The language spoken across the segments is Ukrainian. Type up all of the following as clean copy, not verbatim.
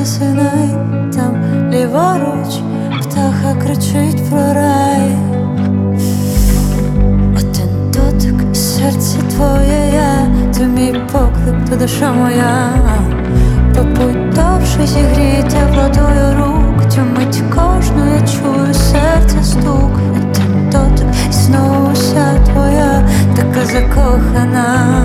засинай, там ліворуч птаха кричить про рай. Один дотик, серце твоє я, ти мій поклик, ти душа моя. Побудь довше, зігрій теплотою рук, цю мить кожну я чую серця стук. Один дотик, і знову вся твоя, така закохана.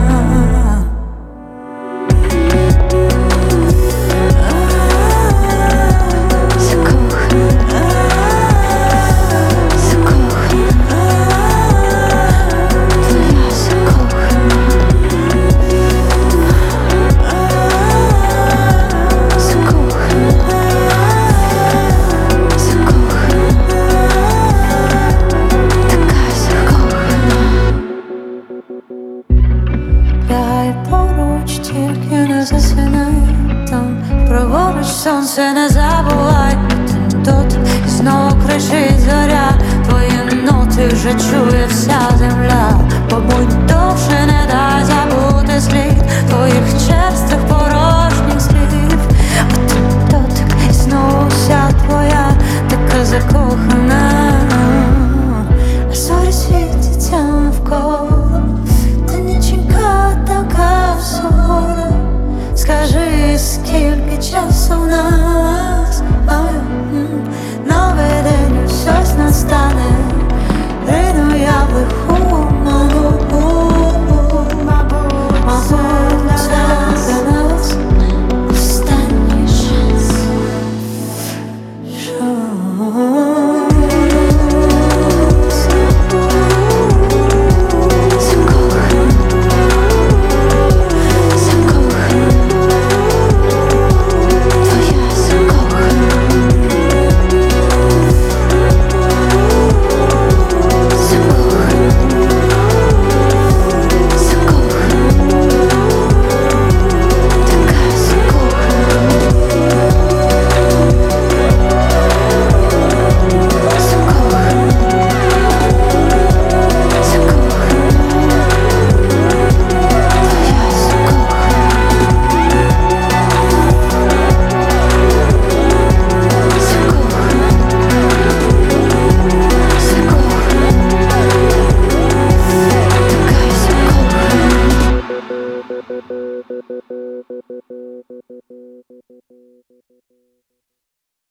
Лягай поруч, тільки не засинай, там праворуч сонце не забувай. Тут і знову кричить зоря, твої ноти вже чує вся земля. Побудь довше, не дай забути слід твоїх черстих порожніх слів. Один дотик, і знову вся твоя, така закохана. А зорі світяться навколо, та ніченька така сувора. Скажи, скільки часу в нас? Новий день щось настане, рину я в лиху оману. Мабуть, це для нас останній шанс.